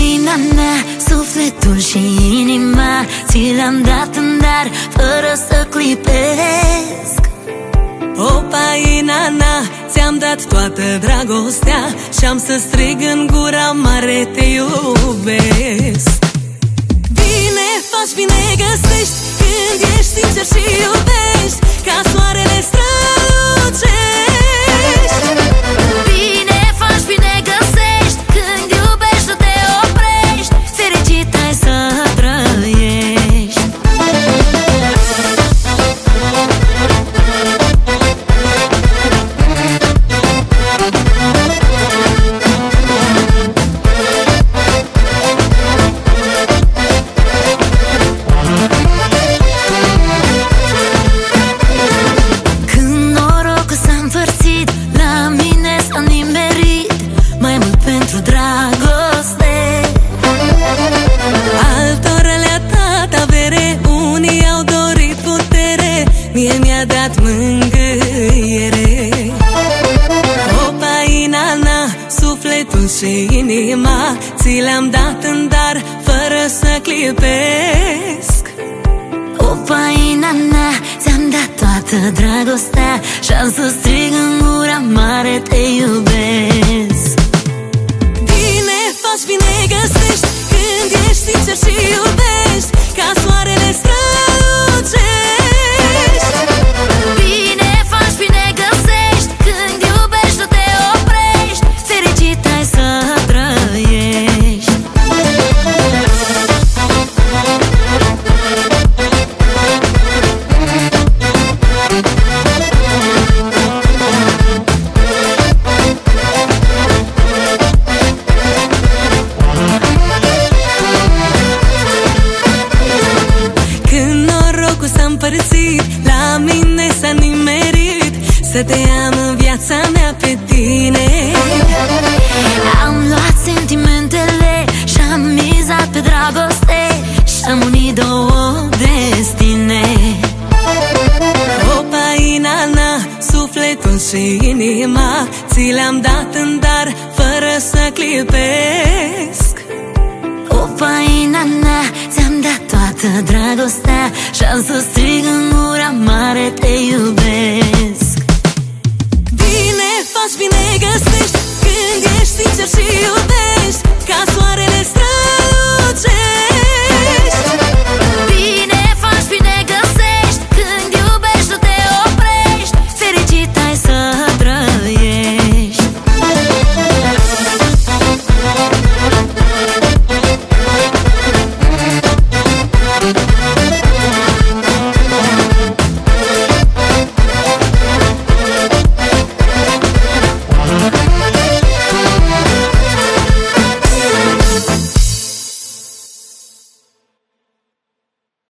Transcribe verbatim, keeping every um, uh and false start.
pâinea mea, sufletul și inima ți le-am dat în dar, fără să clipesc. O, paina-na, ți-am dat toată dragostea și-am să strig în gura mare: te iubesc. Bine faci, bine găsești, când ești sincer și iubești, ca soarele strălucești. Bine faci, bine găsești, când iubești nu te oprești, fericit ai să trăiești. Mie mi-a dat mângâiere. O, paina-na, sufletul și inima ți le-am dat în dar, fără să clipesc. O, paina-na, ți-am dat toată dragostea și-am să strig în gura mare: te iubesc. Bine faci, bine găsești, când ești sincer și iubești, ca soarele strălucești. Bine faci, bine găsești, când iubești nu te oprești, fericit ai să trăiești. Când norocul s-a împărțit, la mine s-a nimerit să te am în viața mea pe tine. Am luat sentimentele și-am mizat pe dragoste și-am unit două destine. O, paina-na, sufletul și inima ți le-am dat în dar, fără să clipesc. O, paina-na, ți-am dat toată dragostea și-am să strig în gura mare: te iubesc. Bine faci, bine găsești, când ești sincer și iubești, ca soare